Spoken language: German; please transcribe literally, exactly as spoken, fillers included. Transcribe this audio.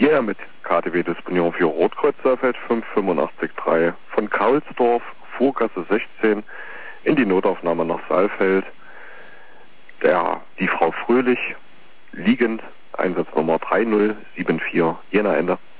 Ja, mit K T W-Disponierung für Rotkreuz Saalfeld fünf fünf acht drei von Kaulsdorf, Vorgasse sechzehn, in die Notaufnahme nach Saalfeld. Der, die Frau Fröhlich, liegend, Einsatznummer drei null sieben vier, Jena Ende.